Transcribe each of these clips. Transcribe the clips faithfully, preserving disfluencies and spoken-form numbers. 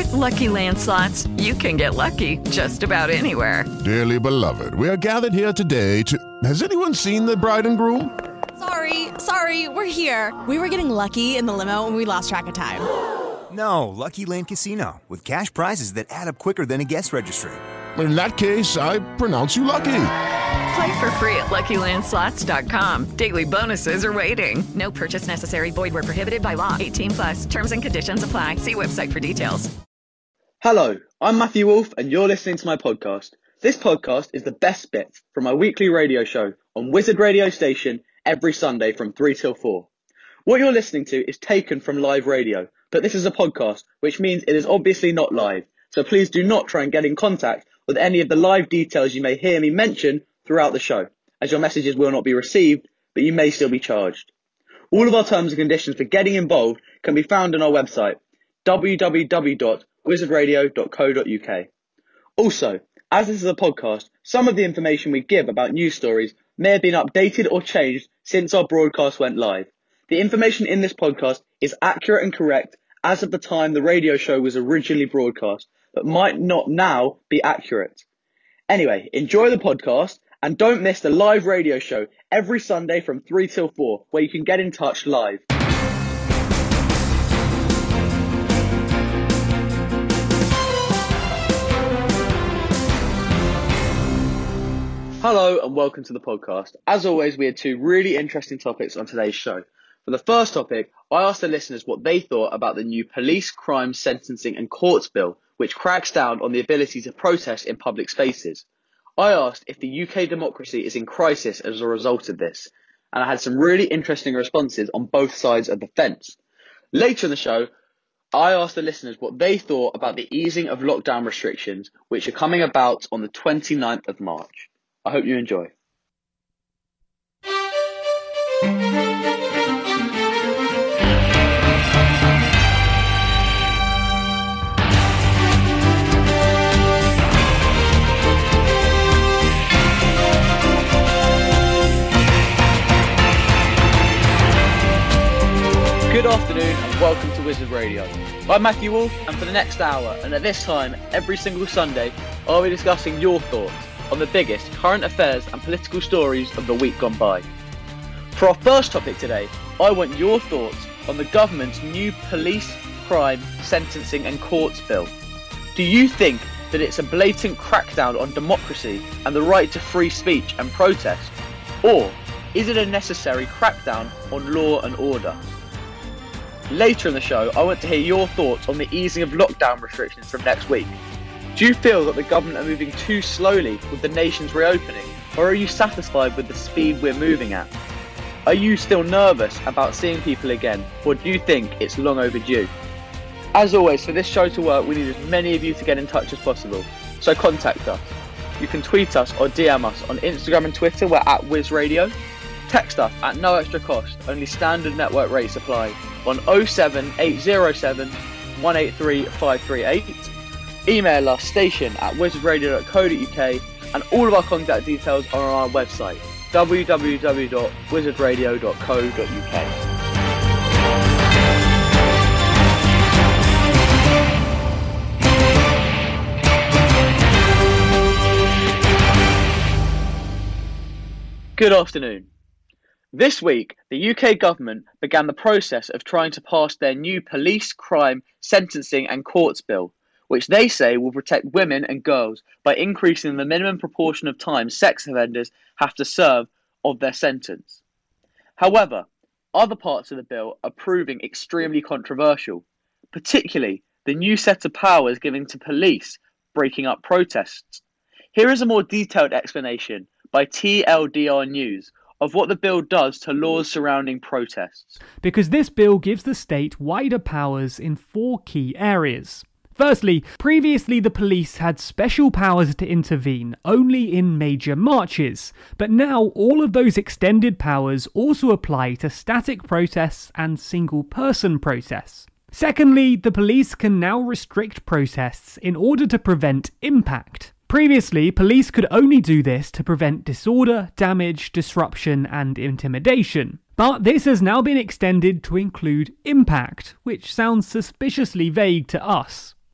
With Lucky Land Slots, you can get lucky just about anywhere. Dearly beloved, we are gathered here today to... Has anyone seen the bride and groom? Sorry, sorry, we're here. We were getting lucky in the limo and we lost track of time. No, Lucky Land Casino, with cash prizes that add up quicker than a guest registry. In that case, I pronounce you lucky. Play for free at Lucky Land Slots dot com. Daily bonuses are waiting. No purchase necessary. Void where prohibited by law. eighteen plus. Terms and conditions apply. See website for details. Hello, I'm Matthew Wolf and you're listening to my podcast. This podcast is the best bits from my weekly radio show on Wizard Radio Station every Sunday from three till four. What you're listening to is taken from live radio, but this is a podcast, which means it is obviously not live. So please do not try and get in contact with any of the live details you may hear me mention throughout the show, as your messages will not be received, but you may still be charged. All of our terms and conditions for getting involved can be found on our website, w w w dot wizard radio dot co dot u k. Also, as this is a podcast, some of the information we give about news stories may have been updated or changed since our broadcast went live. The information in this podcast is accurate and correct as of the time the radio show was originally broadcast, but might not now be accurate. Anyway, enjoy the podcast and don't miss the live radio show every Sunday from three till four, where you can get in touch live. Hello and welcome to the podcast. As always, we had two really interesting topics on today's show. For the first topic, I asked the listeners what they thought about the new Police Crime Sentencing and Courts Bill, which cracks down on the ability to protest in public spaces. I asked if the U K democracy is in crisis as a result of this, and I had some really interesting responses on both sides of the fence. Later in the show, I asked the listeners what they thought about the easing of lockdown restrictions, which are coming about on the twenty-ninth of March. I hope you enjoy. Good afternoon and welcome to Wizard Radio. I'm Matthew Wolf, and for the next hour, and at this time, every single Sunday, I'll be discussing your thoughts on the biggest current affairs and political stories of the week gone by. For our first topic today, I want your thoughts on the government's new Police Crime Sentencing and Courts Bill. Do you think that it's a blatant crackdown on democracy and the right to free speech and protest? Or is it a necessary crackdown on law and order? Later in the show, I want to hear your thoughts on the easing of lockdown restrictions from next week. Do you feel that the government are moving too slowly with the nation's reopening, or are you satisfied with the speed we're moving at? Are you still nervous about seeing people again, or do you think it's long overdue? As always, for this show to work, we need as many of you to get in touch as possible, so contact us. You can tweet us or D M us on Instagram and Twitter, we're at WizRadio. Text us at no extra cost, only standard network rates apply, on oh seven eight oh seven, one eight three, five three eight. Email us station at wizard radio dot co dot u k, and all of our contact details are on our website, w w w dot wizard radio dot co dot u k. Good afternoon. This week, the U K government began the process of trying to pass their new Police Crime Sentencing and Courts Bill, which they say will protect women and girls by increasing the minimum proportion of time sex offenders have to serve of their sentence. However, other parts of the bill are proving extremely controversial, particularly the new set of powers given to police breaking up protests. Here is a more detailed explanation by T L D R News of what the bill does to laws surrounding protests. Because this bill gives the state wider powers in four key areas. Firstly, previously the police had special powers to intervene only in major marches, but now all of those extended powers also apply to static protests and single-person protests. Secondly, the police can now restrict protests in order to prevent impact. Previously, police could only do this to prevent disorder, damage, disruption, and intimidation. But this has now been extended to include impact, which sounds suspiciously vague to us.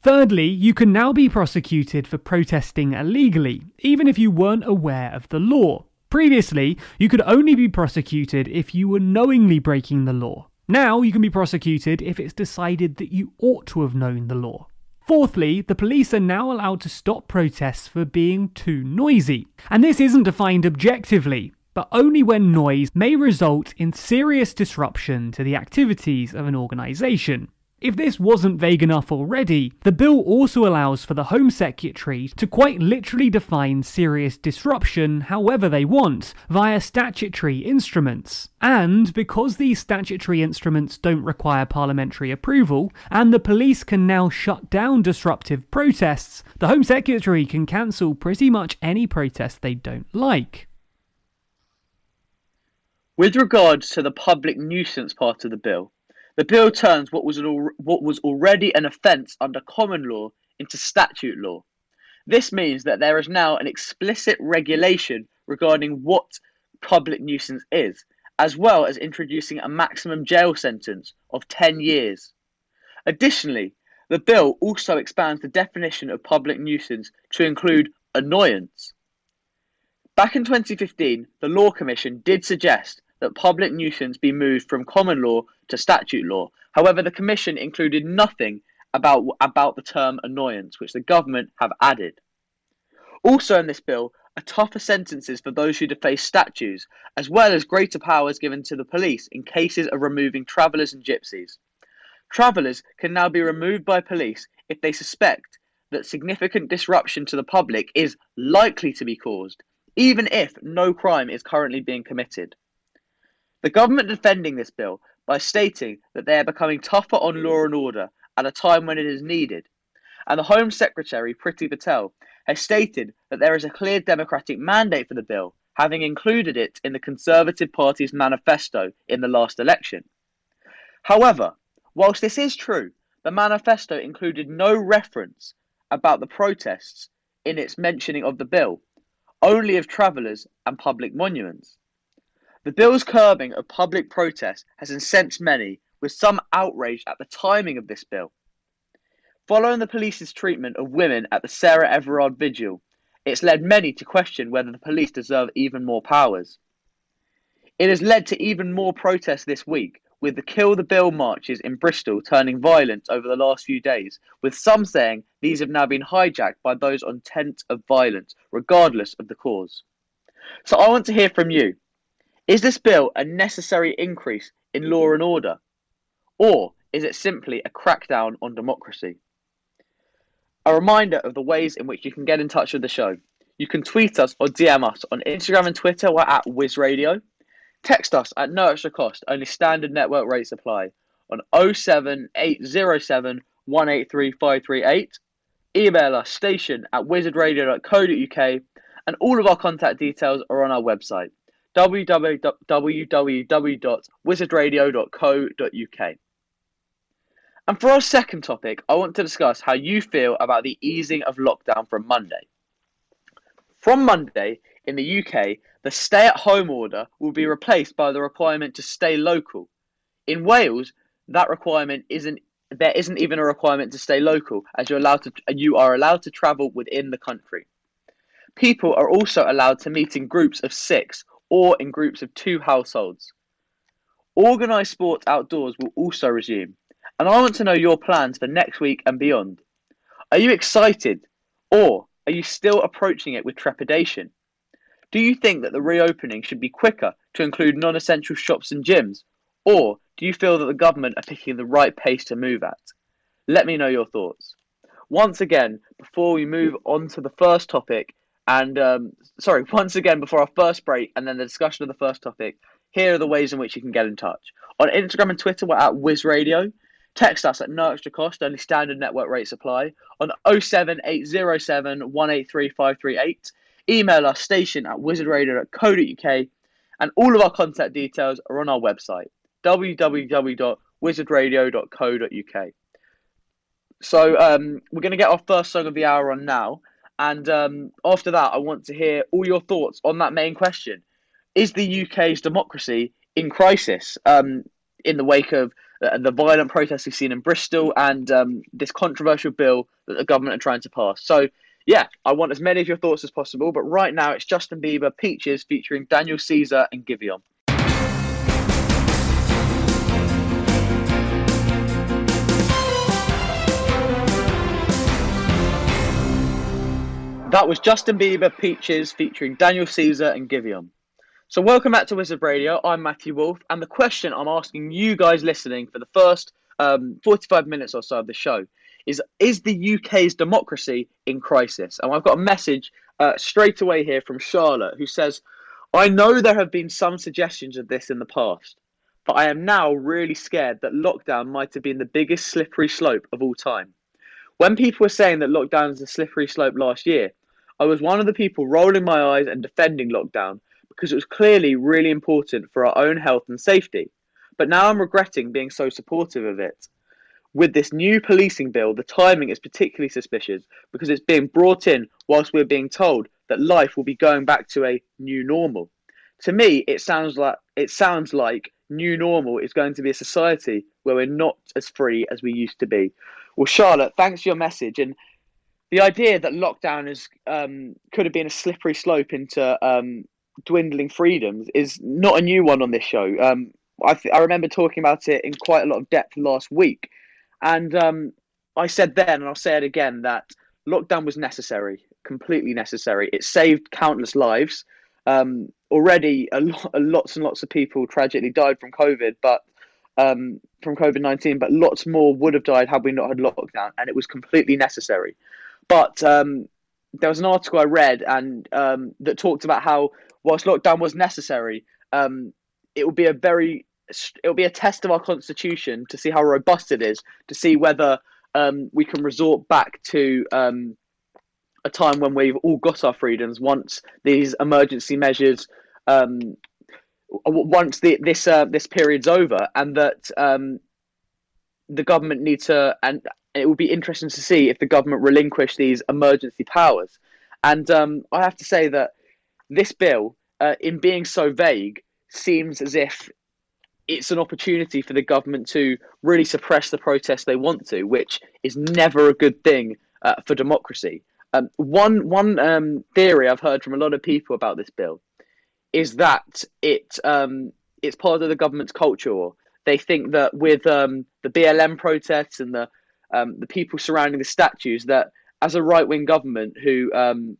Thirdly, you can now be prosecuted for protesting illegally, even if you weren't aware of the law. Previously, you could only be prosecuted if you were knowingly breaking the law. Now you can be prosecuted if it's decided that you ought to have known the law. Fourthly, the police are now allowed to stop protests for being too noisy. And this isn't defined objectively, but only when noise may result in serious disruption to the activities of an organisation. If this wasn't vague enough already, the bill also allows for the Home Secretary to quite literally define serious disruption however they want, via statutory instruments. And because these statutory instruments don't require parliamentary approval, and the police can now shut down disruptive protests, the Home Secretary can cancel pretty much any protest they don't like. With regards to the public nuisance part of the bill, the bill turns what was, an, what was already an offence under common law into statute law. This means that there is now an explicit regulation regarding what public nuisance is, as well as introducing a maximum jail sentence of ten years. Additionally, the bill also expands the definition of public nuisance to include annoyance. Back in twenty fifteen, the Law Commission did suggest that public nuisance be moved from common law to statute law. However, the Commission included nothing about, about the term annoyance, which the government have added. Also in this bill are tougher sentences for those who deface statues, as well as greater powers given to the police in cases of removing travellers and gypsies. Travellers can now be removed by police if they suspect that significant disruption to the public is likely to be caused, even if no crime is currently being committed. The government defending this bill by stating that they are becoming tougher on law and order at a time when it is needed, and the Home Secretary, Priti Patel, has stated that there is a clear democratic mandate for the bill, having included it in the Conservative Party's manifesto in the last election. However, whilst this is true, the manifesto included no reference about the protests in its mentioning of the bill, only of travellers and public monuments. The bill's curbing of public protest has incensed many, with some outraged at the timing of this bill. Following the police's treatment of women at the Sarah Everard Vigil, it's led many to question whether the police deserve even more powers. It has led to even more protests this week, with the Kill the Bill marches in Bristol turning violent over the last few days, with some saying these have now been hijacked by those on intent of violence, regardless of the cause. So I want to hear from you. Is this bill a necessary increase in law and order? Or is it simply a crackdown on democracy? A reminder of the ways in which you can get in touch with the show. You can tweet us or D M us on Instagram and Twitter. We're at WizRadio. Text us at no extra cost, only standard network rates apply, on oh seven eight oh seven, one eight three five three eight. Email us station at wizard radio dot co dot uk, and all of our contact details are on our website, w w w dot wizard radio dot co dot uk. And for our second topic, I want to discuss how you feel about the easing of lockdown from Monday. From Monday, in the U K, the stay-at-home order will be replaced by the requirement to stay local. In Wales, that requirement isn't there isn't even a requirement to stay local, as you're allowed to you are allowed to travel within the country. People are also allowed to meet in groups of six or in groups of two households. Organised sports outdoors will also resume, and I want to know your plans for next week and beyond. Are you excited, or are you still approaching it with trepidation? Do you think that the reopening should be quicker to include non-essential shops and gyms, or do you feel that the government are picking the right pace to move at? Let me know your thoughts. Once again, before we move on to the first topic, and um, sorry, once again before our first break and then the discussion of the first topic, here are the ways in which you can get in touch. On Instagram and Twitter, we're at WizRadio. Text us at no extra cost, only standard network rates apply, on oh seven eight oh seven, one eight three five three eight. Email us station at wizard radio dot co dot uk, and all of our contact details are on our website, w w w dot wizard radio dot co dot uk. So um, we're going to get our first song of the hour on now, and um, after that I want to hear all your thoughts on that main question. Is the U K's democracy in crisis um, in the wake of the, the violent protests we've seen in Bristol, and um, this controversial bill that the government are trying to pass. So, yeah, I want as many of your thoughts as possible, but right now it's Justin Bieber, Peaches, featuring Daniel Caesar and Giveon. That was Justin Bieber, Peaches, featuring Daniel Caesar and Giveon. So welcome back to Wizard Radio. I'm Matthew Wolf, and the question I'm asking you guys listening for the first um, forty-five minutes or so of the show is, is the U K's democracy in crisis? And I've got a message uh, straight away here from Charlotte, who says, I know there have been some suggestions of this in the past, but I am now really scared that lockdown might have been the biggest slippery slope of all time. When people were saying that lockdown is a slippery slope last year, I was one of the people rolling my eyes and defending lockdown because it was clearly really important for our own health and safety. But now I'm regretting being so supportive of it. With this new policing bill, the timing is particularly suspicious because it's being brought in whilst we're being told that life will be going back to a new normal. To me, it sounds like it sounds like new normal is going to be a society where we're not as free as we used to be. Well, Charlotte, thanks for your message. And the idea that lockdown is um, could have been a slippery slope into um, dwindling freedoms is not a new one on this show. Um, I, th- I remember talking about it in quite a lot of depth last week. And um, I said then, and I'll say it again, that lockdown was necessary, completely necessary. It saved countless lives. Um, already, a lot, lots and lots of people tragically died from COVID, but um, from COVID nineteen, but lots more would have died had we not had lockdown, and it was completely necessary. But um, there was an article I read and um, that talked about how, whilst lockdown was necessary, um, it will be a very it will be a test of our constitution to see how robust it is, to see whether um, we can resort back to um, a time when we've all got our freedoms once these emergency measures, um, once the, this uh, this period's over, and that um, the government need to and. It will be interesting to see if the government relinquish these emergency powers. And um, I have to say that this bill, uh, in being so vague, seems as if it's an opportunity for the government to really suppress the protests they want to, which is never a good thing uh, for democracy. Um, one one um, theory I've heard from a lot of people about this bill is that it um, it's part of the government's culture war. They think that with um, the B L M protests and the Um, the people surrounding the statues, that as a right-wing government who um,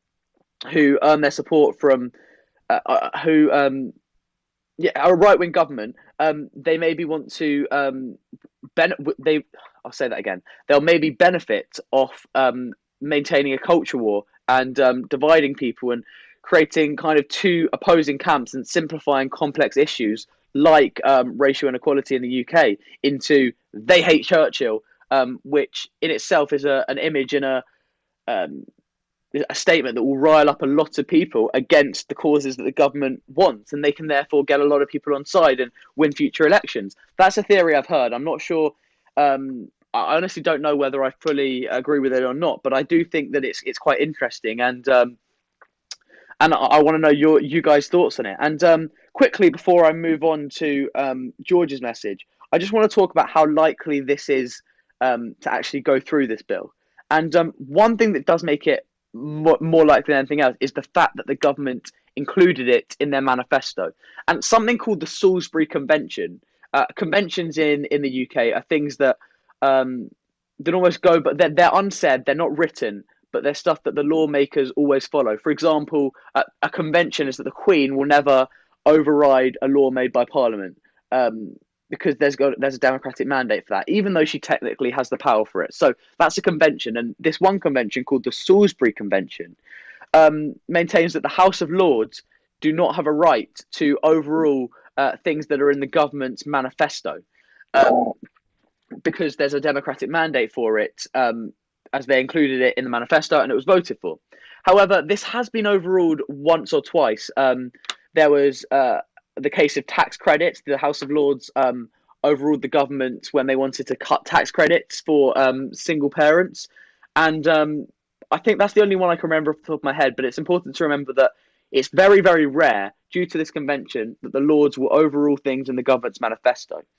who earn their support from uh, uh, who um, yeah a right-wing government, um, they maybe want to um, ben- they I'll say that again. They'll maybe benefit off um, maintaining a culture war and um, dividing people and creating kind of two opposing camps and simplifying complex issues like um, racial inequality in the U K into they hate Churchill. Um, which in itself is a, an image and a um, a statement that will rile up a lot of people against the causes that the government wants, and they can therefore get a lot of people on side and win future elections. That's a theory I've heard. I'm not sure. Um, I honestly don't know whether I fully agree with it or not, but I do think that it's it's quite interesting, and um, and I, I want to know your you guys' thoughts on it. And um, quickly before I move on to um, George's message, I just want to talk about how likely this is. Um, to actually go through this bill. And um, one thing that does make it more, more likely than anything else is the fact that the government included it in their manifesto. And something called the Salisbury Convention. Uh, conventions in, in the U K are things that um, that almost go, but they're, they're unsaid, they're not written, but they're stuff that the lawmakers always follow. For example, a, a convention is that the Queen will never override a law made by Parliament. Um, because there's got there's a democratic mandate for that, even though she technically has the power for it. So that's a convention. And this one convention called the Salisbury Convention um, maintains that the House of Lords do not have a right to overrule uh, things that are in the government's manifesto um, because there's a democratic mandate for it, um, as they included it in the manifesto and it was voted for. However, this has been overruled once or twice. Um, there was... Uh, the case of tax credits. The House of Lords um, overruled the government when they wanted to cut tax credits for um, single parents. And um, I think that's the only one I can remember off the top of my head, but it's important to remember that it's very, very rare, due to this convention, that the Lords will overrule things in the government's manifesto.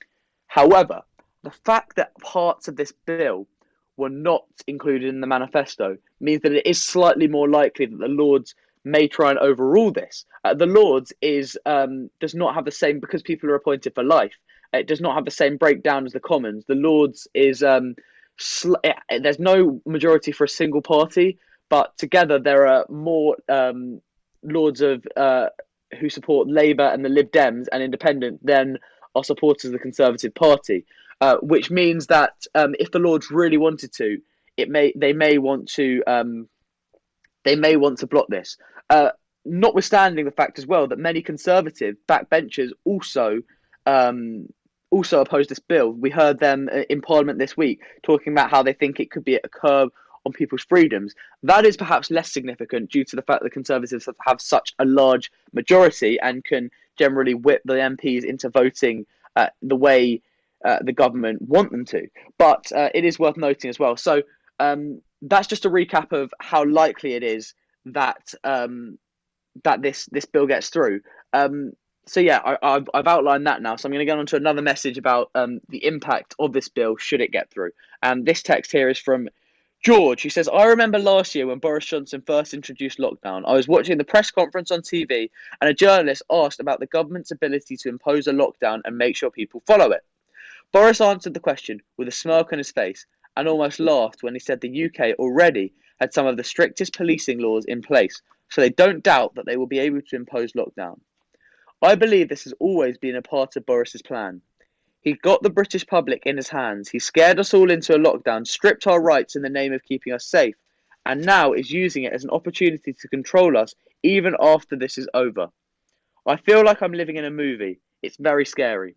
However, the fact that parts of this bill were not included in the manifesto means that it is slightly more likely that the Lords may try and overrule this. Uh, the Lords is um, does not have the same, because people are appointed for life. It does not have the same breakdown as the Commons. The Lords is um, sl- there's no majority for a single party, but together there are more um, Lords of uh, who support Labour and the Lib Dems and Independent than are supporters of the Conservative Party. Uh, which means that um, if the Lords really wanted to, it may they may want to um, they may want to block this. Uh, notwithstanding the fact as well that many Conservative backbenchers also um, also oppose this bill. We heard them in Parliament this week talking about how they think it could be a curb on people's freedoms. That is perhaps less significant due to the fact that Conservatives have, have such a large majority and can generally whip the M Ps into voting uh, the way Uh, the government want them to. But uh, it is worth noting as well. So um, that's just a recap of how likely it is that um, that this this bill gets through. Um, so yeah, I, I've, I've outlined that now. So I'm going to get on to another message about um, the impact of this bill should it get through. And this text here is from George, who says, I remember last year when Boris Johnson first introduced lockdown. I was watching the press conference on T V and a journalist asked about the government's ability to impose a lockdown and make sure people follow it. Boris answered the question with a smirk on his face and almost laughed when he said the U K already had some of the strictest policing laws in place, so they don't doubt that they will be able to impose lockdown. I believe this has always been a part of Boris's plan. He got the British public in his hands, he scared us all into a lockdown, stripped our rights in the name of keeping us safe, and now is using it as an opportunity to control us even after this is over. I feel like I'm living in a movie. It's very scary.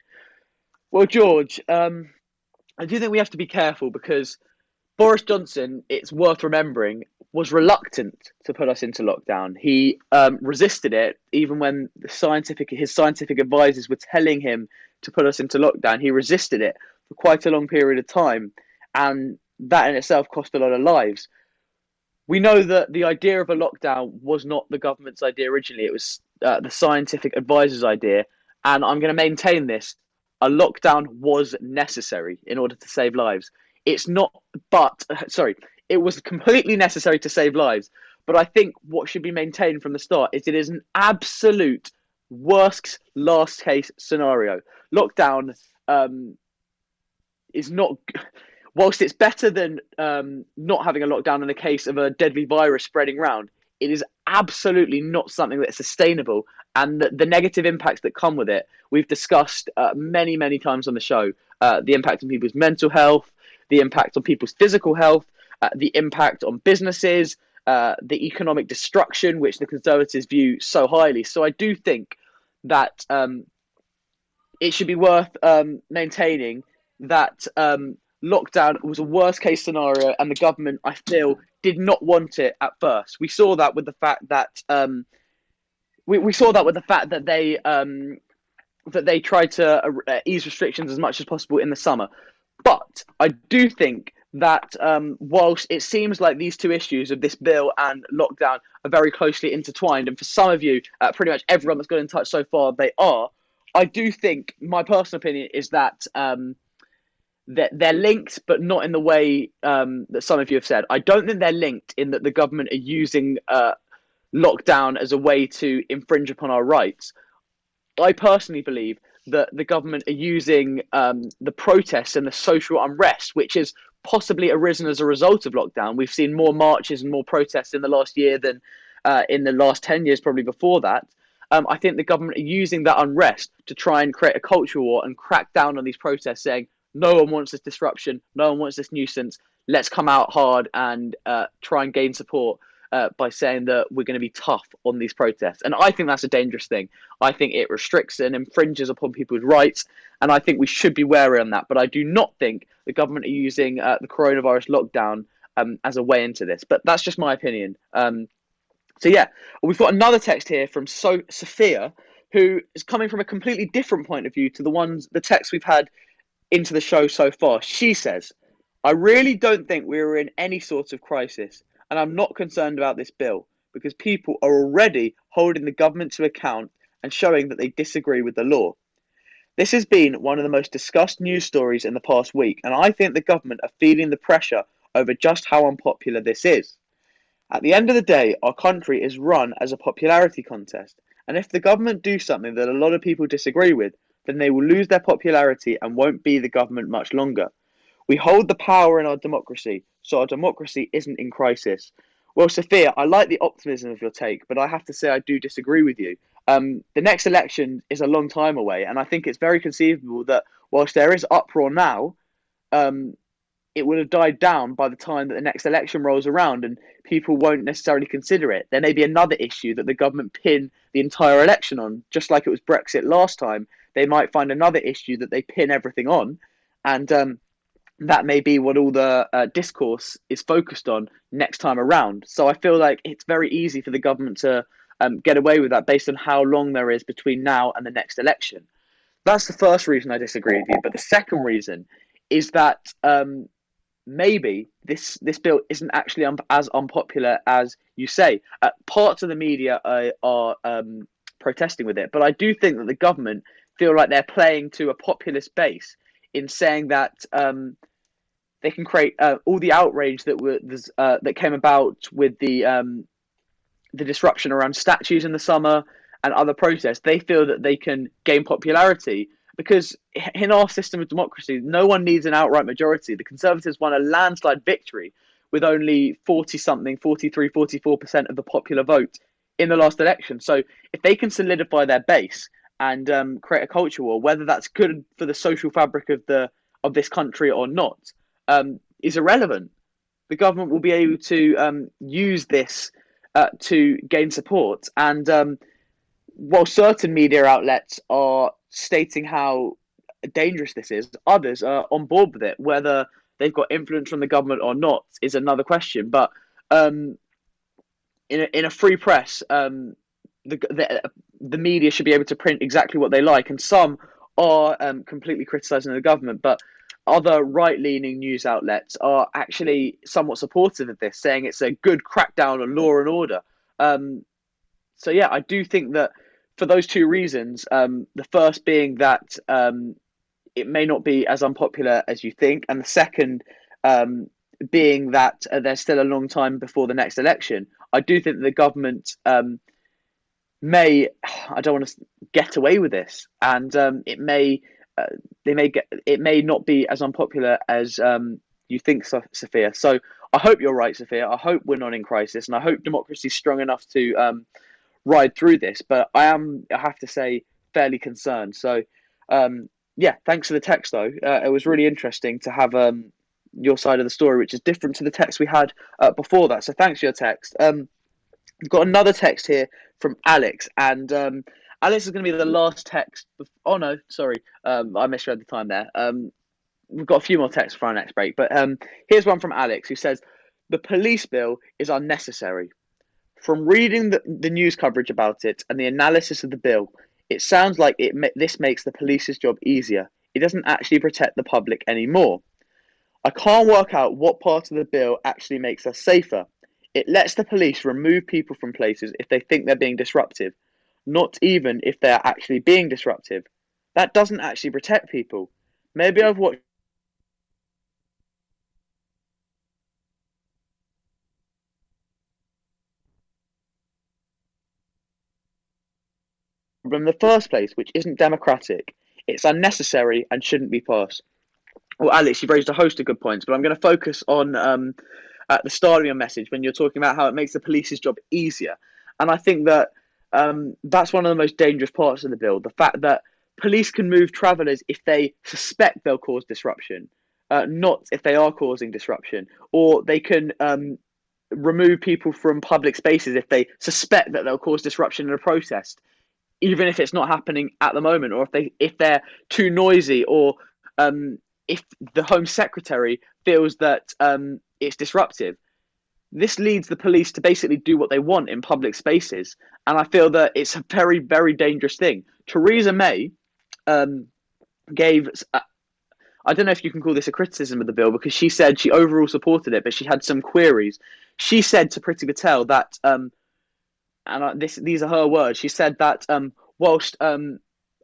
Well, George, um, I do think we have to be careful because Boris Johnson, it's worth remembering, was reluctant to put us into lockdown. He um, resisted it even when the scientific his scientific advisors were telling him to put us into lockdown. He resisted it for quite a long period of time, and that in itself cost a lot of lives. We know that the idea of a lockdown was not the government's idea originally. It was uh, the scientific advisors' idea, and I'm going to maintain this. A lockdown was necessary in order to save lives. It's not, but, sorry, it was completely necessary to save lives. But I think what should be maintained from the start is it is an absolute worst last case scenario. Lockdown um, is not, whilst it's better than um, not having a lockdown in the case of a deadly virus spreading around, it is absolutely not something that's sustainable. And the, the negative impacts that come with it, we've discussed uh, many, many times on the show. Uh, the impact on people's mental health, the impact on people's physical health, uh, the impact on businesses, uh, the economic destruction, which the Conservatives view so highly. So I do think that um, it should be worth um, maintaining that um, lockdown was a worst case scenario, and the government, I feel, did not want it at first. We saw that with the fact that um, we we saw that with the fact that they um, that they tried to uh, ease restrictions as much as possible in the summer. But I do think that um, whilst it seems like these two issues of this bill and lockdown are very closely intertwined, and for some of you, uh, pretty much everyone that's got in touch so far, they are, I do think, my personal opinion is that um, that they're linked, but not in the way um, that some of you have said. I don't think they're linked in that the government are using uh, lockdown as a way to infringe upon our rights. I personally believe that the government are using um, the protests and the social unrest, which has possibly arisen as a result of lockdown. We've seen more marches and more protests in the last year than uh, in the last ten years, probably before that. Um, I think the government are using that unrest to try and create a culture war and crack down on these protests, saying, no one wants this disruption, no one wants this nuisance, let's come out hard and uh, try and gain support uh, by saying that we're going to be tough on these protests. And I think that's a dangerous thing. I think it restricts and infringes upon people's rights, and I think we should be wary on that. But I do not think the government are using uh, the coronavirus lockdown um, as a way into this. But that's just my opinion. Um, so yeah, we've got another text here from so- Sophia, who is coming from a completely different point of view to the ones, the texts we've had into the show so far. She says, I really don't think we are in any sort of crisis, and I'm not concerned about this bill because people are already holding the government to account and showing that they disagree with the law. This has been one of the most discussed news stories in the past week, and I think the government are feeling the pressure over just how unpopular this is. At the end of the day, our country is run as a popularity contest, and if the government do something that a lot of people disagree with, then they will lose their popularity and won't be the government much longer. We hold the power in our democracy, so our democracy isn't in crisis. Well, Sophia, I like the optimism of your take, but I have to say I do disagree with you. Um, the next election is a long time away, and I think it's very conceivable that whilst there is uproar now, um, it will have died down by the time that the next election rolls around and people won't necessarily consider it. There may be another issue that the government pin the entire election on, just like it was Brexit last time. They might find another issue that they pin everything on, and um, that may be what all the uh, discourse is focused on next time around. So I feel like it's very easy for the government to um, get away with that based on how long there is between now and the next election. That's the first reason I disagree with you. But the second reason is that um, maybe this this bill isn't actually un- as unpopular as you say. Uh, parts of the media are, are um, protesting with it, but I do think that the government feel like they're playing to a populist base in saying that um, they can create uh, all the outrage that were uh, that came about with the um, the disruption around statues in the summer and other protests. They feel that they can gain popularity because in our system of democracy, no one needs an outright majority. The Conservatives won a landslide victory with only forty something, forty-three, forty-four percent of the popular vote in the last election. So if they can solidify their base and um, create a culture war, whether that's good for the social fabric of the of this country or not, um, is irrelevant. The government will be able to um, use this uh, to gain support. And um, while certain media outlets are stating how dangerous this is, others are on board with it. Whether they've got influence from the government or not is another question. But um, in a, in a free press, um, the, the the media should be able to print exactly what they like, and some are um, completely criticising the government, but other right-leaning news outlets are actually somewhat supportive of this, saying it's a good crackdown on law and order. Um, so yeah, I do think that for those two reasons, um, the first being that um, it may not be as unpopular as you think, and the second um, being that uh, there's still a long time before the next election, I do think the government um, may, I don't want to get away with this, and um, it may, uh, they may get, it may not be as unpopular as um, you think, so- Sophia. So I hope you're right, Sophia. I hope we're not in crisis, and I hope democracy is strong enough to um, ride through this. But I am, I have to say, fairly concerned. So um, yeah, thanks for the text, though. Uh, it was really interesting to have um, your side of the story, which is different to the text we had uh, before that. So thanks for your text. Um, we've got another text here from Alex, and um, Alex is going to be the last text. Bef- oh no, sorry, um, I misread the time there. Um, we've got a few more texts for our next break, but um, here's one from Alex who says, the police bill is unnecessary. From reading the, the news coverage about it and the analysis of the bill, it sounds like it ma- this makes the police's job easier. It doesn't actually protect the public anymore. I can't work out what part of the bill actually makes us safer. It lets the police remove people from places if they think they're being disruptive, not even if they're actually being disruptive. That doesn't actually protect people. Maybe I've watched in the first place, which isn't democratic. It's unnecessary and shouldn't be passed. Well, Alex, you've raised a host of good points, but I'm going to focus on um, at the start of your message when you're talking about how it makes the police's job easier. And I think that um, that's one of the most dangerous parts of the bill, the fact that police can move travellers if they suspect they'll cause disruption, uh, not if they are causing disruption, or they can um, remove people from public spaces if they suspect that they'll cause disruption in a protest, even if it's not happening at the moment, or if they if they're too noisy, or um, if the Home Secretary feels that um, it's disruptive. This leads the police to basically do what they want in public spaces, and I feel that it's a very, very dangerous thing. Theresa May um, gave, uh, I don't know if you can call this a criticism of the bill, because she said she overall supported it, but she had some queries. She said to Priti Patel that, um, and this these are her words, she said that um, whilst um,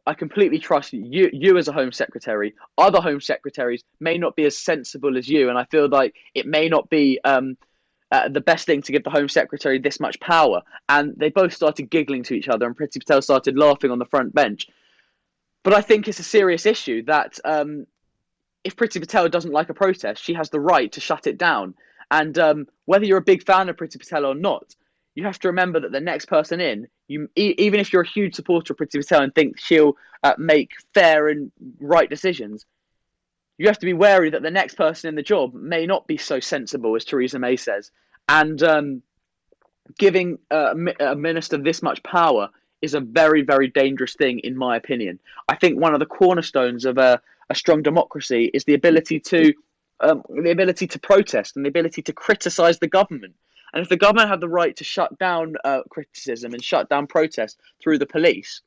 I completely trust you, you as a Home Secretary. Other Home Secretaries may not be as sensible as you, and I feel like it may not be um, uh, the best thing to give the Home Secretary this much power. And they both started giggling to each other, and Priti Patel started laughing on the front bench. But I think it's a serious issue that um, if Priti Patel doesn't like a protest, she has the right to shut it down. And um, whether you're a big fan of Priti Patel or not, you have to remember that the next person in, you e- even if you're a huge supporter of Priti Patel and think she'll uh, make fair and right decisions, you have to be wary that the next person in the job may not be so sensible as Theresa May says. And um, giving uh, a minister this much power is a very, very dangerous thing, in my opinion. I think one of the cornerstones of a, a strong democracy is the ability to um, the ability to protest and the ability to criticise the government. And if the government had the right to shut down uh, criticism and shut down protest through the police,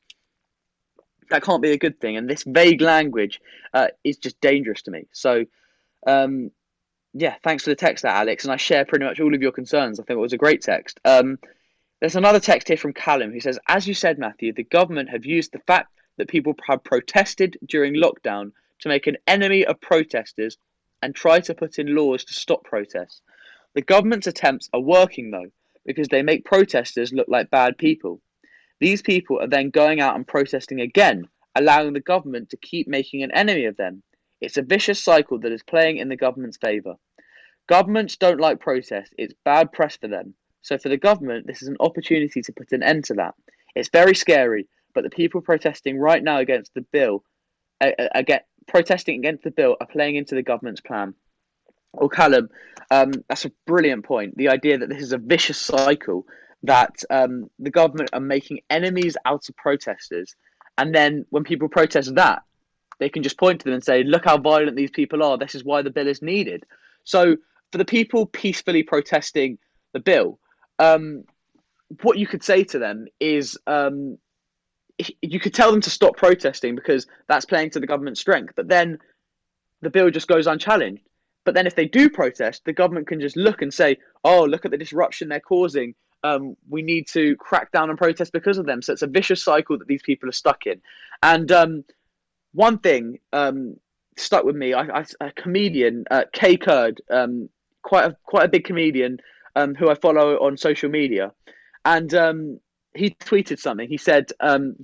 that can't be a good thing. And this vague language uh, is just dangerous to me. So, um, yeah, thanks for the text there, Alex. And I share pretty much all of your concerns. I think it was a great text. Um, there's another text here from Callum who says, as you said, Matthew, the government have used the fact that people have protested during lockdown to make an enemy of protesters and try to put in laws to stop protests. The government's attempts are working, though, because they make protesters look like bad people. These people are then going out and protesting again, allowing the government to keep making an enemy of them. It's a vicious cycle that is playing in the government's favour. Governments don't like protest. It's bad press for them. So for the government, this is an opportunity to put an end to that. It's very scary, but the people protesting right now against the bill, uh, against, protesting against the bill, are playing into the government's plan. Well, Callum, um, that's a brilliant point. The idea that this is a vicious cycle, that um, the government are making enemies out of protesters. And then when people protest that, they can just point to them and say, look how violent these people are. This is why the bill is needed. So for the people peacefully protesting the bill, um, what you could say to them is um, you could tell them to stop protesting because that's playing to the government's strength. But then the bill just goes unchallenged. But then if they do protest, the government can just look and say, oh, look at the disruption they're causing. Um, we need to crack down on protest because of them. So it's a vicious cycle that these people are stuck in. And um, one thing um, stuck with me, I, I, a comedian, uh, Kay Kurd, um, quite a quite a big comedian um, who I follow on social media. And um, he tweeted something. He said, um,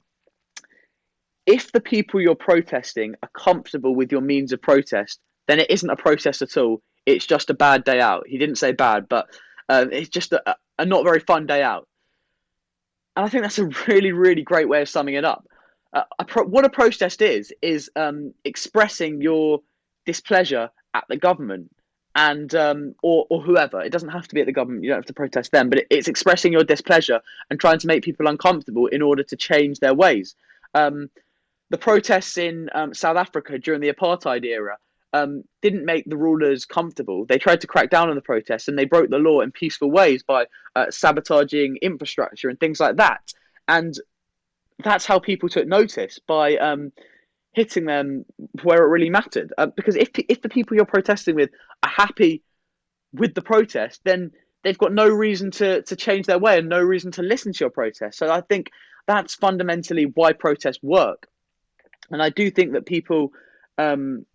if the people you're protesting are comfortable with your means of protest, then it isn't a protest at all. It's just a bad day out. He didn't say bad, but uh, it's just a, a not very fun day out. And I think that's a really, really great way of summing it up. Uh, a pro- what a protest is, is um, expressing your displeasure at the government and um, or, or whoever. It doesn't have to be at the government. You don't have to protest them, but it, it's expressing your displeasure and trying to make people uncomfortable in order to change their ways. Um, the protests in um, South Africa during the apartheid era Um, didn't make the rulers comfortable. They tried to crack down on the protests and they broke the law in peaceful ways by uh, sabotaging infrastructure and things like that. And that's how people took notice, by um, hitting them where it really mattered. Uh, because if if the people you're protesting with are happy with the protest, then they've got no reason to, to change their way and no reason to listen to your protest. So I think that's fundamentally why protests work. And I do think that people... Um,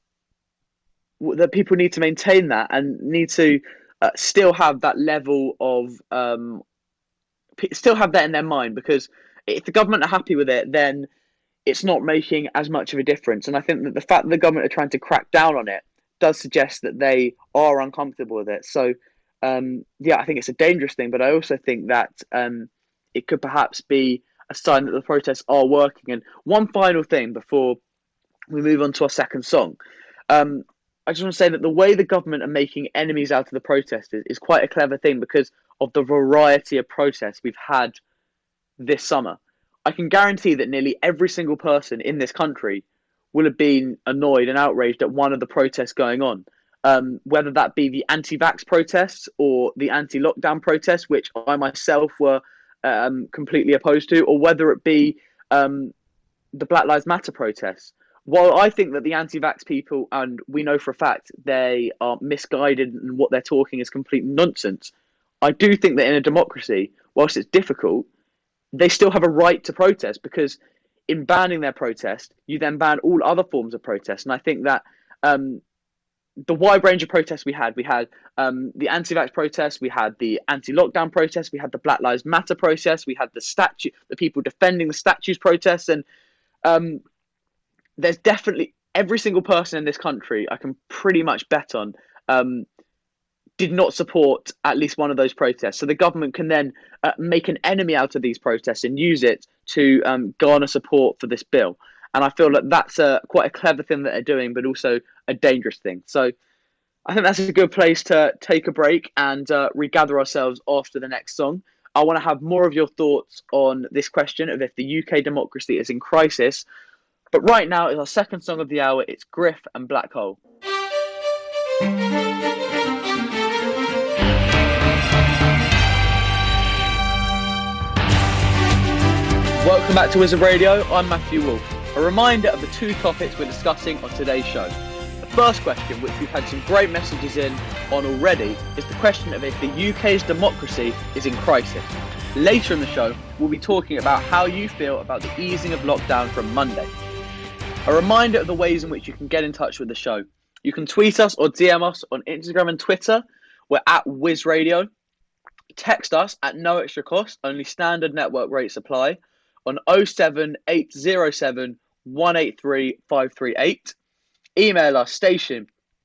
that people need to maintain that and need to uh, still have that level of um, p- still have that in their mind, because if the government are happy with it, then it's not making as much of a difference. And I think that the fact that the government are trying to crack down on it does suggest that they are uncomfortable with it. So um, yeah, I think it's a dangerous thing, but I also think that um, it could perhaps be a sign that the protests are working. And one final thing before we move on to our second song. Um, I just want to say that the way the government are making enemies out of the protesters is quite a clever thing because of the variety of protests we've had this summer. I can guarantee that nearly every single person in this country will have been annoyed and outraged at one of the protests going on, um, whether that be the anti-vax protests or the anti-lockdown protests, which I myself were um, completely opposed to, or whether it be um, the Black Lives Matter protests. While I think that the anti-vax people, and we know for a fact they are misguided and what they're talking is complete nonsense, I do think that in a democracy, whilst it's difficult, they still have a right to protest, because in banning their protest, you then ban all other forms of protest. And I think that um, the wide range of protests we had, we had um, the anti-vax protests, we had the anti-lockdown protests, we had the Black Lives Matter protest, we had the statue, the people defending the statues protests, and um, there's definitely every single person in this country I can pretty much bet on um, did not support at least one of those protests. So the government can then uh, make an enemy out of these protests and use it to um, garner support for this bill. And I feel that that's a, quite a clever thing that they're doing, but also a dangerous thing. So I think that's a good place to take a break and uh, regather ourselves after the next song. I want to have more of your thoughts on this question of if the U K democracy is in crisis. But right now is our second song of the hour. It's Griff and Black Hole. Welcome back to Wizard Radio. I'm Matthew Wolf. A reminder of the two topics we're discussing on today's show. The first question, which we've had some great messages in on already, is the question of if the U K's democracy is in crisis. Later in the show, we'll be talking about how you feel about the easing of lockdown from Monday. A reminder of the ways in which you can get in touch with the show. You can tweet us or D M us on Instagram and Twitter. We're at Wiz Radio. Text us at no extra cost, only standard network rates apply, on oh seven eight oh seven one eight three five three eight. Email us station,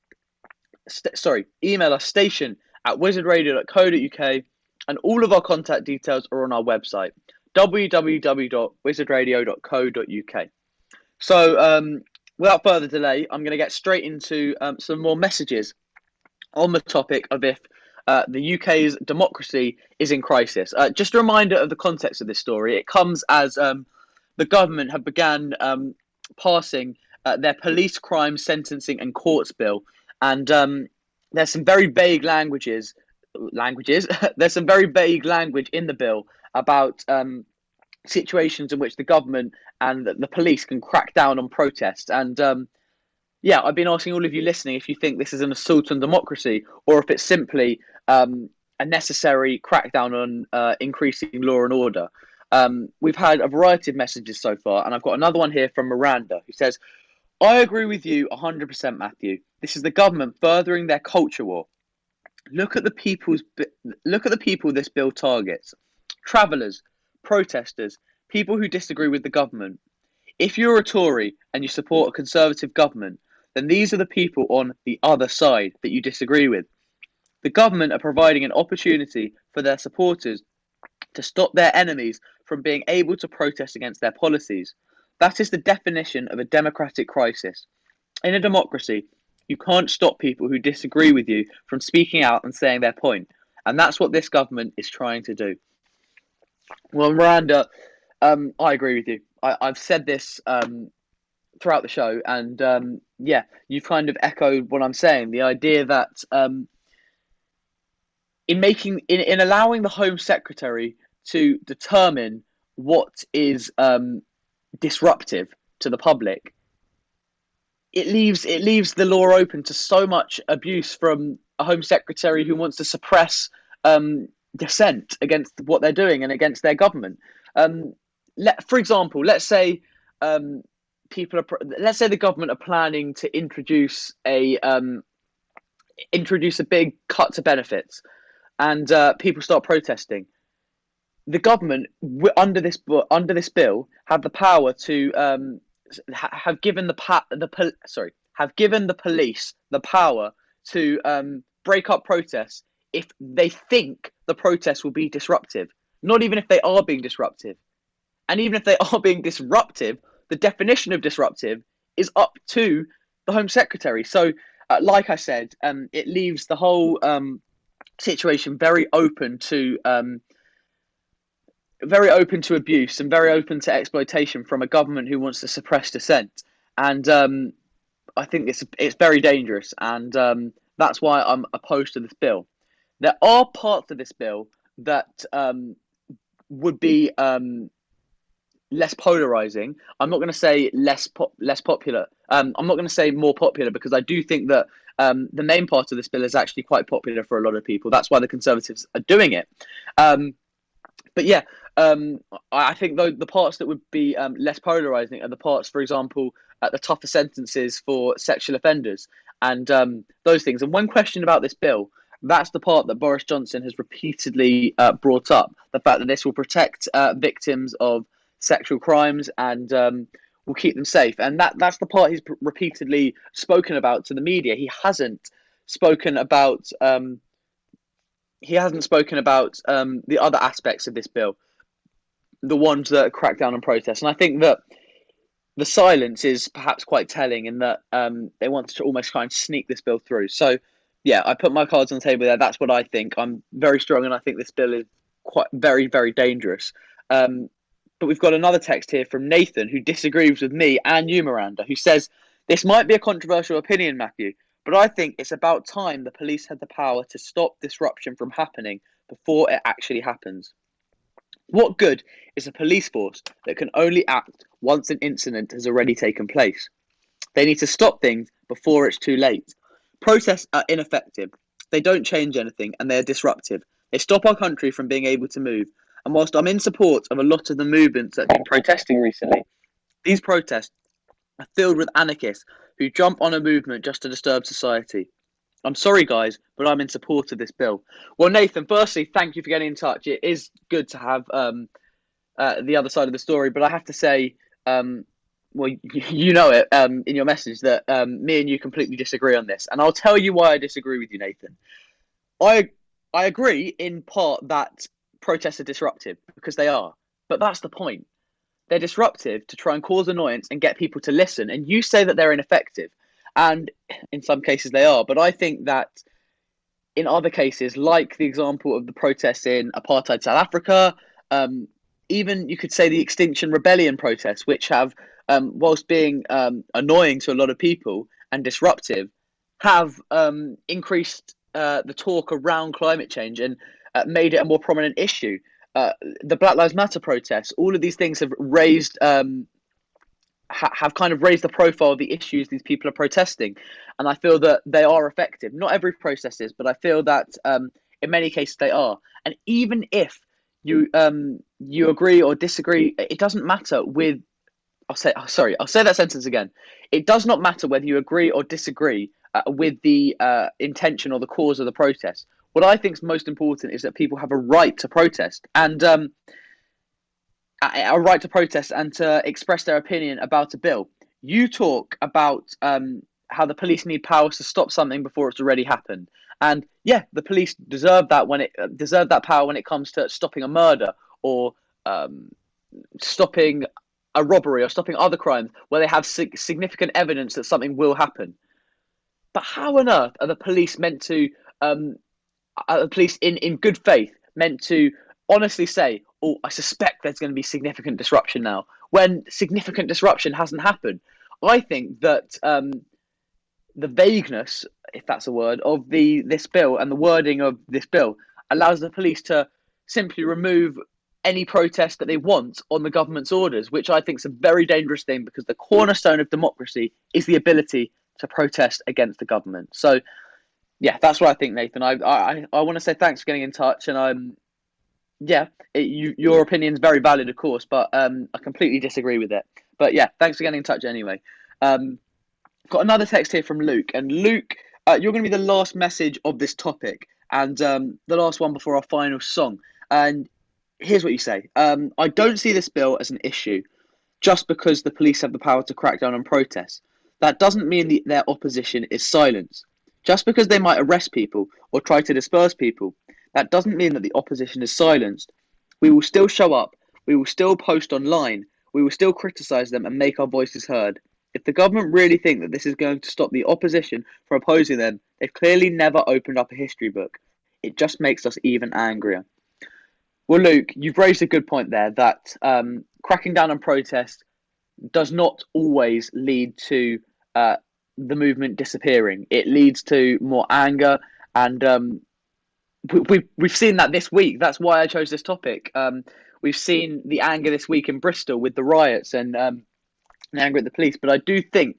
st- sorry, email us station at wizard radio dot co dot uk, and all of our contact details are on our website, w w w dot wizard radio dot co dot uk. So, um, without further delay, I'm going to get straight into um, some more messages on the topic of if uh, the U K's democracy is in crisis. Uh, just a reminder of the context of this story. It comes as um, the government have began um, passing uh, their police crime sentencing and courts bill, and um, there's some very vague languages. Languages. There's some very vague language in the bill about um, situations in which the government and the, the police can crack down on protests. And um, yeah, I've been asking all of you listening if you think this is an assault on democracy or if it's simply um, a necessary crackdown on uh, increasing law and order. Um, we've had a variety of messages so far, and I've got another one here from Miranda who says, I agree with you one hundred percent, Matthew. This is the government furthering their culture war. Look at the people's look at the people this bill targets. Travellers, protesters, people who disagree with the government. If you're a Tory and you support a Conservative government, then these are the people on the other side that you disagree with. The government are providing an opportunity for their supporters to stop their enemies from being able to protest against their policies. That is the definition of a democratic crisis. In a democracy, you can't stop people who disagree with you from speaking out and saying their point. And that's what this government is trying to do. Well, Miranda, um, I agree with you. I, I've said this um, throughout the show. And um, yeah, you've kind of echoed what I'm saying. The idea that um, in making, in, in allowing the Home Secretary to determine what is um, disruptive to the public, it leaves it leaves the law open to so much abuse from a Home Secretary who wants to suppress um, dissent against what they're doing and against their government. Um, let, for example, let's say um, people are let's say the government are planning to introduce a um, introduce a big cut to benefits, and uh, people start protesting. The government, under this under this bill, have the power to um, have given the pa- the pol- sorry have given the police the power to um, break up protests if they think the protests will be disruptive. Not even if they are being disruptive, and even if they are being disruptive, the definition of disruptive is up to the Home Secretary. So, uh, like I said, um, it leaves the whole um, situation very open to. Um, very open to abuse and very open to exploitation from a government who wants to suppress dissent. And um, I think it's it's very dangerous. And um, that's why I'm opposed to this bill. There are parts of this bill that um, would be um, less polarizing. I'm not going to say less pop, less popular. Um, I'm not going to say more popular, because I do think that um, the main part of this bill is actually quite popular for a lot of people. That's why the Conservatives are doing it. Um, but yeah, Um, I I think though the parts that would be um, less polarizing are the parts, for example, at the tougher sentences for sexual offenders and um, those things. And one question about this bill, that's the part that Boris Johnson has repeatedly uh, brought up, the fact that this will protect uh, victims of sexual crimes and um, will keep them safe. And that that's the part he's p- repeatedly spoken about to the media. He hasn't spoken about um, he hasn't spoken about um, the other aspects of this bill, the ones that crack down on protests. And I think that the silence is perhaps quite telling in that um, they want to almost try and sneak this bill through. So, yeah, I put my cards on the table there. That's what I think. I'm very strong, and I think this bill is quite very, very dangerous. Um, but we've got another text here from Nathan, who disagrees with me and you, Miranda, who says, this might be a controversial opinion, Matthew, but I think it's about time the police had the power to stop disruption from happening before it actually happens. What good is a police force that can only act once an incident has already taken place? They need to stop things before it's too late. Protests are ineffective. They don't change anything, and they're disruptive. They stop our country from being able to move. And whilst I'm in support of a lot of the movements that have been protesting recently, these protests are filled with anarchists who jump on a movement just to disturb society. I'm sorry, guys, but I'm in support of this bill. Well, Nathan, firstly, thank you for getting in touch. It is good to have um, uh, the other side of the story, but I have to say, um, well, you know it um, in your message that um, me and you completely disagree on this. And I'll tell you why I disagree with you, Nathan. I I agree in part that protests are disruptive, because they are. But that's the point. They're disruptive to try and cause annoyance and get people to listen. And you say that they're ineffective. And in some cases they are. But I think that in other cases, like the example of the protests in apartheid South Africa, um, even you could say the Extinction Rebellion protests, which have, um, whilst being um, annoying to a lot of people and disruptive, have um, increased uh, the talk around climate change and uh, made it a more prominent issue. Uh, the Black Lives Matter protests, all of these things have raised, um, ha- have kind of raised the profile of the issues these people are protesting. And I feel that they are effective. Not every protest is, but I feel that um, in many cases they are. And even if you um, you agree or disagree, it doesn't matter with, I'll say, oh, sorry, I'll say that sentence again. It does not matter whether you agree or disagree uh, with the uh, intention or the cause of the protest. What I think is most important is that people have a right to protest and um, a, a right to protest and to express their opinion about a bill. You talk about um, how the police need powers to stop something before it's already happened. And yeah, the police deserve that when it uh, deserve that power when it comes to stopping a murder or um, stopping a robbery or stopping other crimes where they have sig- significant evidence that something will happen. But how on earth are the police meant to, um, are the police in, in good faith meant to honestly say, oh, I suspect there's going to be significant disruption now, when significant disruption hasn't happened? I think that um, the vagueness, if that's a word, of the this bill and the wording of this bill allows the police to simply remove any protest that they want on the government's orders, which I think is a very dangerous thing, because the cornerstone of democracy is the ability to protest against the government. So, yeah, that's what I think, Nathan. I I, I want to say thanks for getting in touch, and I'm yeah, it, you, your opinion is very valid, of course, but um, I completely disagree with it. But yeah, thanks for getting in touch anyway. Um, got another text here from Luke, and Luke, uh, you're going to be the last message of this topic, and um, the last one before our final song. And here's what you say. Um, I don't see this bill as an issue just because the police have the power to crack down on protests. That doesn't mean the, their opposition is silence. Just because they might arrest people or try to disperse people, that doesn't mean that the opposition is silenced. We will still show up. We will still post online. We will still criticise them and make our voices heard. If the government really think that this is going to stop the opposition from opposing them, they've clearly never opened up a history book. It just makes us even angrier. Well, Luke, you've raised a good point there, that um, cracking down on protest does not always lead to uh, the movement disappearing. It leads to more anger, and um, we, we've, we've seen that this week. That's why I chose this topic. Um, we've seen the anger this week in Bristol with the riots and um, the anger at the police. But I do think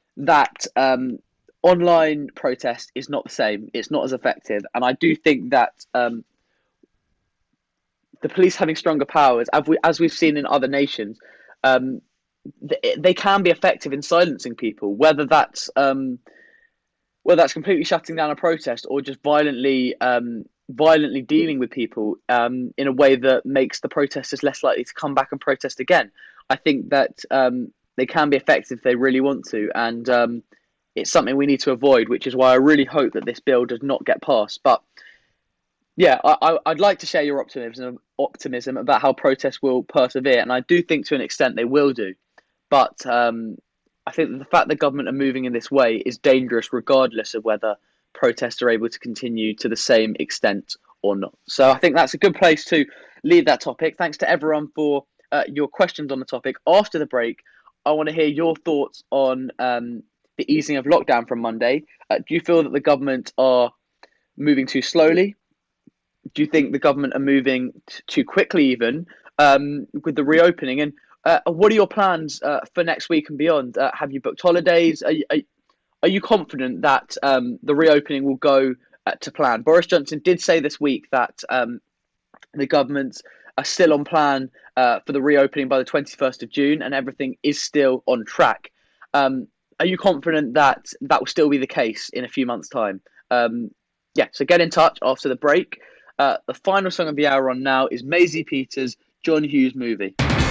that um, online protest is not the same. It's not as effective. And I do think that... Um, the police having stronger powers, as, we, as we've seen in other nations, um, they, they can be effective in silencing people, whether that's um, whether that's completely shutting down a protest or just violently um, violently dealing with people um, in a way that makes the protesters less likely to come back and protest again. I think that um, they can be effective if they really want to, and um, it's something we need to avoid, which is why I really hope that this bill does not get passed. But yeah, I, I'd like to share your optimism optimism about how protests will persevere, and I do think to an extent they will do. But um, I think that the fact that government are moving in this way is dangerous, regardless of whether protests are able to continue to the same extent or not. So I think that's a good place to leave that topic. Thanks to everyone for uh, your questions on the topic. After the break, I want to hear your thoughts on um, the easing of lockdown from Monday. Uh, do you feel that the government are moving too slowly? Do you think the government are moving t- too quickly even um, with the reopening? And uh, what are your plans uh, for next week and beyond? Uh, have you booked holidays? Are you, are, are you confident that um, the reopening will go uh, to plan? Boris Johnson did say this week that um, the government are still on plan uh, for the reopening by the twenty-first of June, and everything is still on track. Um, are you confident that that will still be the case in a few months' time? Um, yeah, so get in touch after the break. Uh, the final song of the hour on now is Maisie Peters' John Hughes Movie.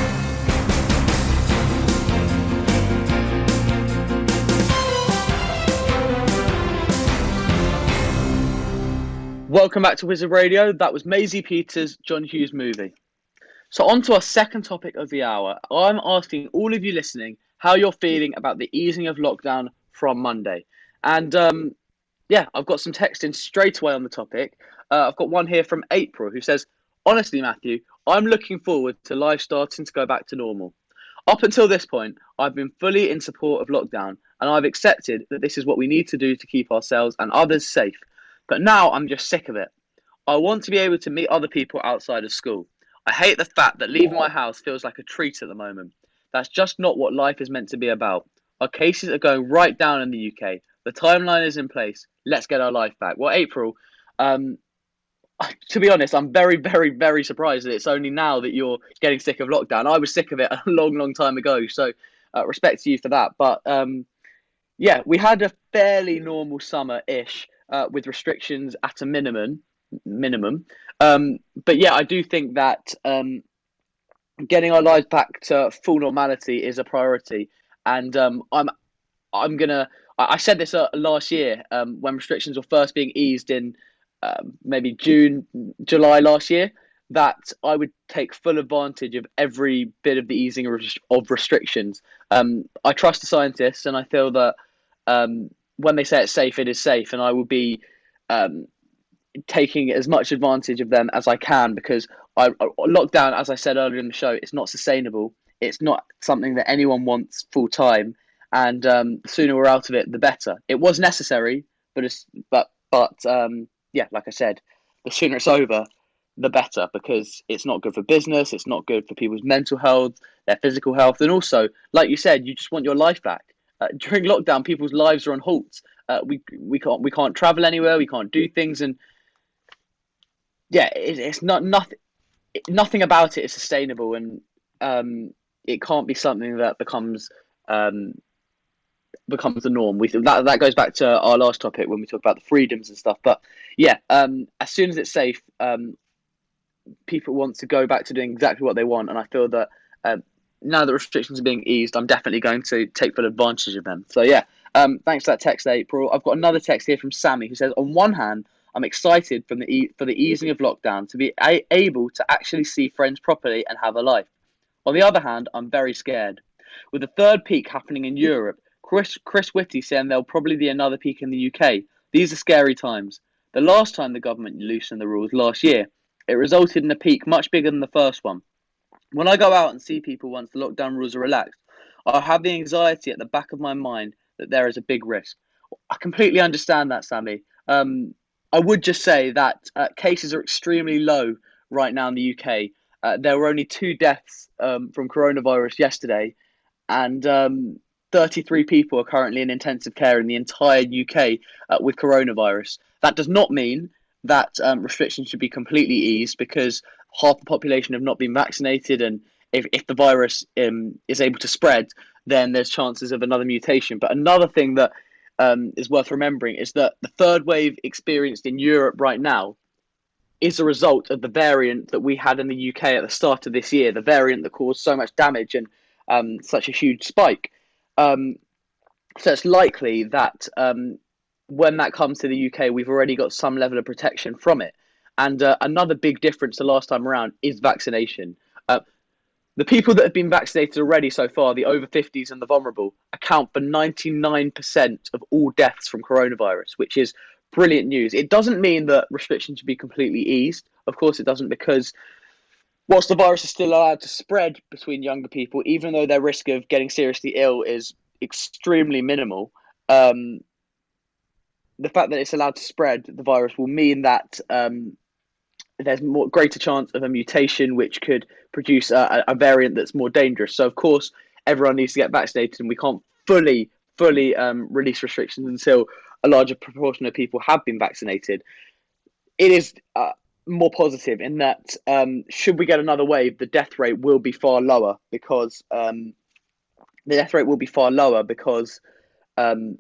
Welcome back to Wizard Radio. That was Maisie Peters' John Hughes Movie. So on to our second topic of the hour. I'm asking all of you listening how you're feeling about the easing of lockdown from Monday. And um, yeah, I've got some text in straight away on the topic. Uh, I've got one here from April who says, honestly, Matthew, I'm looking forward to life starting to go back to normal. Up until this point, I've been fully in support of lockdown, and I've accepted that this is what we need to do to keep ourselves and others safe. But now I'm just sick of it. I want to be able to meet other people outside of school. I hate the fact that leaving my house feels like a treat at the moment. That's just not what life is meant to be about. Our cases are going right down in the U K. The timeline is in place. Let's get our life back. Well, April, um, to be honest, I'm very, very, very surprised that it's only now that you're getting sick of lockdown. I was sick of it a long, long time ago. So uh, respect to you for that. But um, yeah, we had a fairly normal summer-ish uh, with restrictions at a minimum. minimum. Um, but yeah, I do think that um, getting our lives back to full normality is a priority. And um, I'm I'm going to... I said this uh, last year um, when restrictions were first being eased in um, maybe June, July last year, that I would take full advantage of every bit of the easing of, of restrictions. Um, I trust the scientists, and I feel that um, when they say it's safe, it is safe, and I will be um, taking as much advantage of them as I can, because I, lockdown, as I said earlier in the show, it's not sustainable. It's not something that anyone wants full time. And um, the sooner we're out of it, the better. It was necessary, but it's, but but um, yeah, like I said, the sooner it's over, the better, because it's not good for business. It's not good for people's mental health, their physical health, and also, like you said, you just want your life back. Uh, during lockdown, people's lives are on halt. Uh, we we can't we can't travel anywhere. We can't do things, and yeah, it, it's not nothing. Nothing about it is sustainable, and um, it can't be something that becomes. Um, becomes the norm. We that that goes back to our last topic when we talk about the freedoms and stuff. But yeah, um, as soon as it's safe, um, people want to go back to doing exactly what they want, and I feel that uh, now that restrictions are being eased, I'm definitely going to take full advantage of them. So yeah, um, thanks for that text, April. I've got another text here from Sammy who says, on one hand, I'm excited from the e- for the easing of lockdown to be a- able to actually see friends properly and have a life. On the other hand, I'm very scared. With the third peak happening in Europe, Chris, Chris Whitty saying there'll probably be another peak in the U K. These are scary times. The last time the government loosened the rules last year, it resulted in a peak much bigger than the first one. When I go out and see people once the lockdown rules are relaxed, I have the anxiety at the back of my mind that there is a big risk. I completely understand that, Sammy. Um, I would just say that uh, cases are extremely low right now in the U K. Uh, there were only two deaths um, from coronavirus yesterday, and um, thirty-three people are currently in intensive care in the entire U K uh, with coronavirus. That does not mean that um, restrictions should be completely eased, because half the population have not been vaccinated, and if, if the virus um, is able to spread, then there's chances of another mutation. But another thing that um, is worth remembering is that the third wave experienced in Europe right now is a result of the variant that we had in the U K at the start of this year, the variant that caused so much damage and um, such a huge spike. Um, so it's likely that um, when that comes to the U K, we've already got some level of protection from it. And uh, another big difference the last time around is vaccination. Uh, the people that have been vaccinated already so far, the over fifties and the vulnerable, account for ninety-nine percent of all deaths from coronavirus, which is brilliant news. It doesn't mean that restrictions should be completely eased. Of course it doesn't, because whilst the virus is still allowed to spread between younger people, even though their risk of getting seriously ill is extremely minimal, um, the fact that it's allowed to spread the virus will mean that um, there's more greater chance of a mutation which could produce a, a variant that's more dangerous. So of course everyone needs to get vaccinated, and we can't fully fully um, release restrictions until a larger proportion of people have been vaccinated. It is uh, more positive in that um, should we get another wave, the death rate will be far lower because um, the death rate will be far lower because um,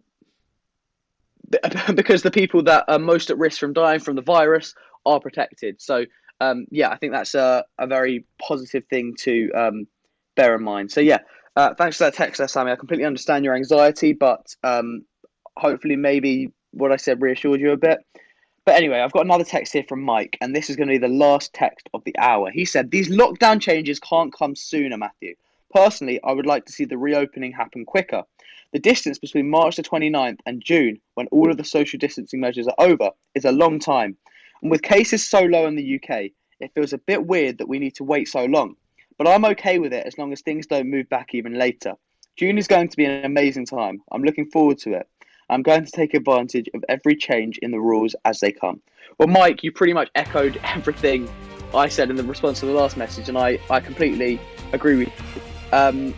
because the people that are most at risk from dying from the virus are protected. So um, yeah, I think that's a, a very positive thing to um, bear in mind. So yeah, uh, thanks for that text there, Sammy. I completely understand your anxiety, but um, hopefully maybe what I said reassured you a bit. But anyway, I've got another text here from Mike, and this is going to be the last text of the hour. He said, these lockdown changes can't come sooner, Matthew. Personally, I would like to see the reopening happen quicker. The distance between March the twenty-ninth and June, when all of the social distancing measures are over, is a long time. And with cases so low in the U K, it feels a bit weird that we need to wait so long. But I'm okay with it as long as things don't move back even later. June is going to be an amazing time. I'm looking forward to it. I'm going to take advantage of every change in the rules as they come. Well, Mike, you pretty much echoed everything I said in the response to the last message, and I, I completely agree with you. Um,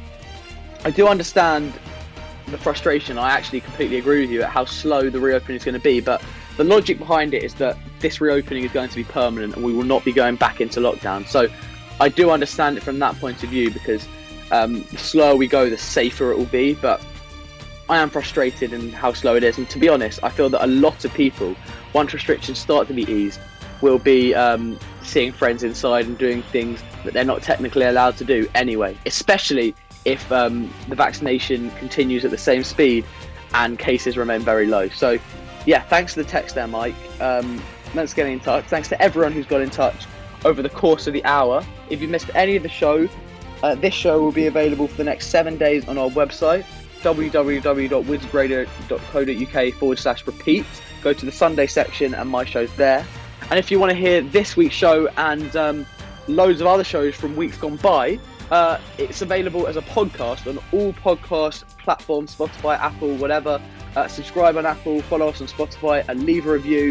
I do understand the frustration. I actually completely agree with you at how slow the reopening is going to be, but the logic behind it is that this reopening is going to be permanent and we will not be going back into lockdown. So I do understand it from that point of view, because um, the slower we go, the safer it will be, but I am frustrated in how slow it is. And to be honest, I feel that a lot of people, once restrictions start to be eased, will be um, seeing friends inside and doing things that they're not technically allowed to do anyway, especially if um, the vaccination continues at the same speed and cases remain very low. So yeah, thanks for the text there, Mike. Um, thanks for getting in touch. Thanks to everyone who's got in touch over the course of the hour. If you missed any of the show, uh, this show will be available for the next seven days on our website, w w w dot wizard radio dot co dot u k forward slash repeat. Go to the Sunday section and my show's there. And if you want to hear this week's show and um, loads of other shows from weeks gone by, uh, it's available as a podcast on all podcast platforms, Spotify, Apple, whatever. Uh, subscribe on Apple, follow us on Spotify, and leave a review.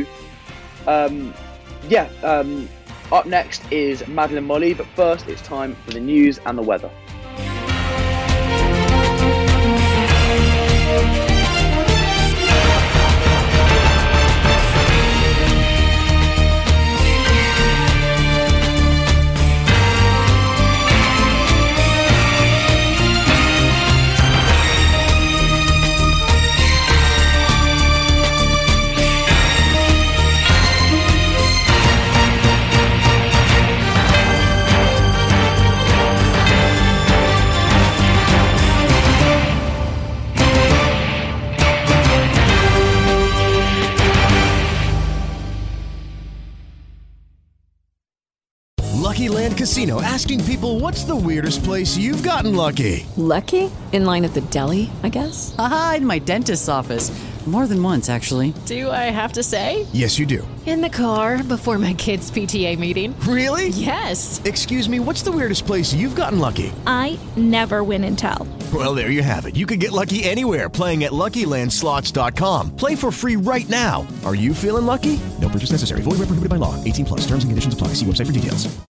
Um, yeah, um, up next is Madeline Molly, but first it's time for the news and the weather. Lucky Land Casino, asking people, what's the weirdest place you've gotten lucky? Lucky? In line at the deli, I guess? Aha, in my dentist's office. More than once, actually. Do I have to say? Yes, you do. In the car before my kids' P T A meeting. Really? Yes. Excuse me, what's the weirdest place you've gotten lucky? I never win and tell. Well, there you have it. You can get lucky anywhere, playing at lucky land slots dot com. Play for free right now. Are you feeling lucky? No purchase necessary. Void where prohibited by law. eighteen plus. Terms and conditions apply. See website for details.